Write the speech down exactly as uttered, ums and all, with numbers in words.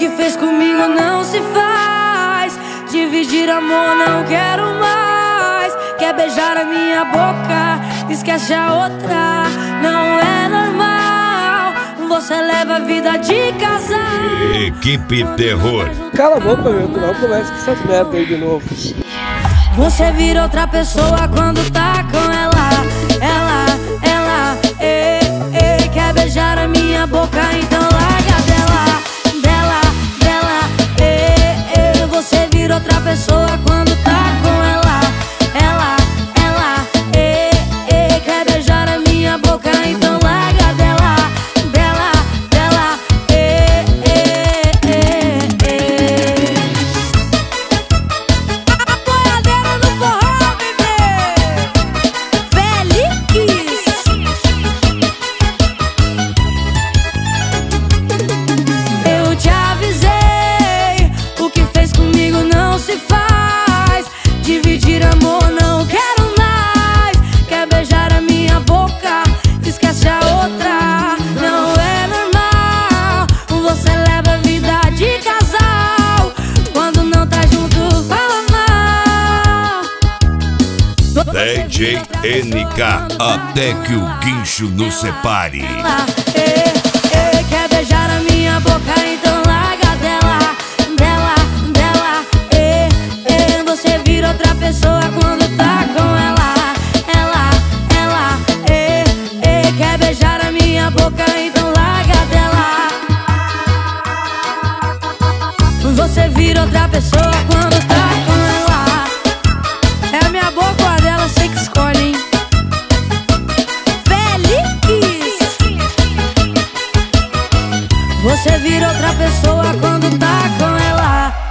que fez comigo não se faz. Dividir amor não quero mais. Quer beijar a minha boca, esquece a outra. Não é normal, você leva a vida de casal. Equipe Terror. Cala a boca, meu, tu não começa com essas merda aí de novo. Você vira outra pessoa quando tá com ela. Ela, ela, ei, ei. Quer beijar a minha boca, então larga dela. Dela, dela, ei, ei. Você vira outra pessoa quando tá com ela. Ela, ela, ei, ei. Quer beijar a minha boca, então larga dela. Dela, dela, ei, ei, ei, ei. Apoiadeira no forró, bebê. Feliz. Eu te avisei, o que fez comigo não se faz. Dividir amor não quero mais. Quer beijar a minha boca, esquece a outra. Não é normal, você leva a vida de casal. Quando não tá junto, fala mal. D J N K, até que o guincho nos separe. Ela, eh, eh, quer beijar a minha boca, então larga dela. Dela, dela, eh, eh. Você vira outra pessoa quando tá com ela. Ela, ela, eh, eh. Quer beijar a minha boca, então larga dela. Você vira outra pessoa quando tá com ela. É a minha boca ou a dela, sei que escolhe, hein? Feliz. Você vira outra pessoa quando tá com ela.